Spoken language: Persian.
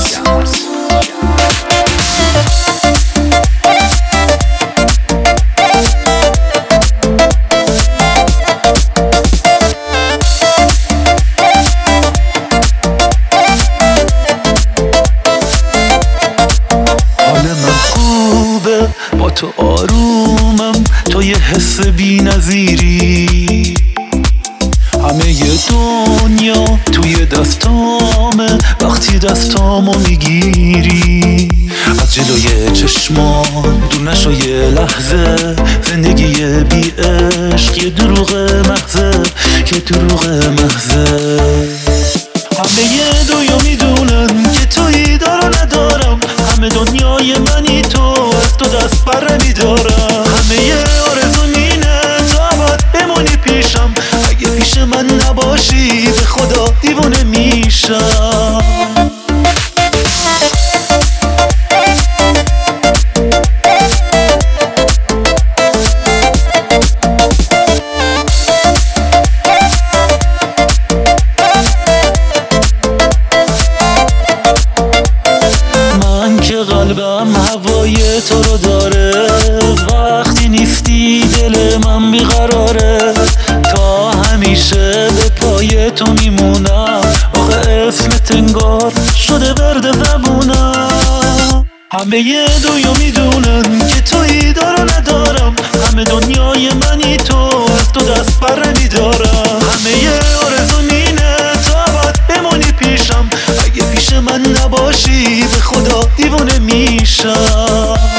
با تو آرومم، تو یه حس بی نظیری. همه ی دنیا توی دستامه وقتی دستامو میگیری. از جلوی چشمان دور نشو یه لحظه، زندگی بی عشق یه دروغ محضه، یه دروغ محضه. همه ی دنیا میدونن که تویی دارو ندارم، همه دنیای منی تو، از تو دست بر میدارم. همه ی آرزو مینه تا باید بمونی پیشم، اگه پیش من نباشی به خدا دیوونه میشم. قلبم هوای تو رو داره، وقتی نیستی دل من بیقراره. تا همیشه به پای تو میمونم، آخه اسمت انگار شده ورد زبونم. همه ی دنیا میدونن که تویی دارو ندارم، همه دنیای منی تو، از تو دست بر میدارم. همه ی آرزو مینه تا باید بمونی پیشم، اگه پیش من نباشی به خدا دیوونه میشم.